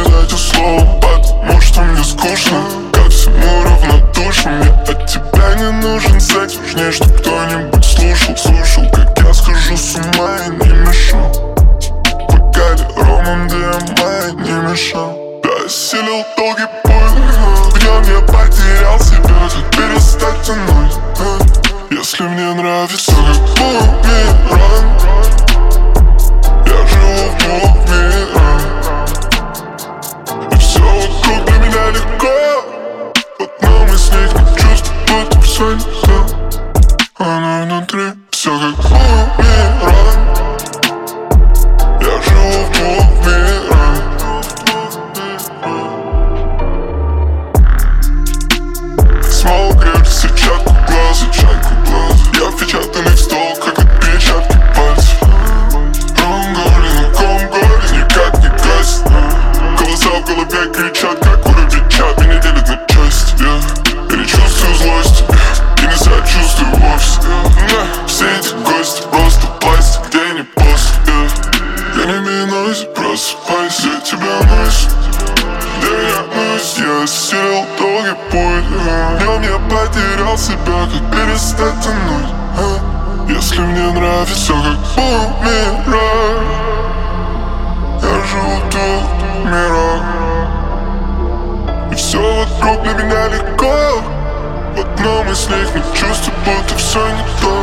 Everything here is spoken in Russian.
сказать и слова, потому что мне скучно. Ко всему равнодушен, мне от тебя не нужен секс. Важнее, чтоб кто-нибудь слушал, как я схожу с ума и не мешал. Бокале ромом ДМА не мешал. Я осилил долгий путь, в нем я потерял себя. Как перестать тянуть, если мне нравится, как бумеранг. Я живу в двух мирах, и все вокруг для меня легко. В одном из них не чувствую, будто все не то. Оно внутри, все как бумеранг. Я живу в двух мирах. Смог режет сетчатку глаза, чайку глаза. Я впечатанный в стол, как отпечатки пальцев. Ром горе, на ком горе, никак не гасит. Голоса в голове кричат, как уровень чат. Меня делят на части, я не чувствую злости и не сочувствую вовсе. Все эти гости просто пластик, где не после. Я не минуюсь, просыпайся, я тебя носит. Где меня носит, я осилил долгий путь. В нем я потерял себя, как перестать тянуть. Если мне нравится, все как бумеранг. Я живу в двух мирах, и все вокруг для меня легко. В одном из них не чувствую, будто все не то.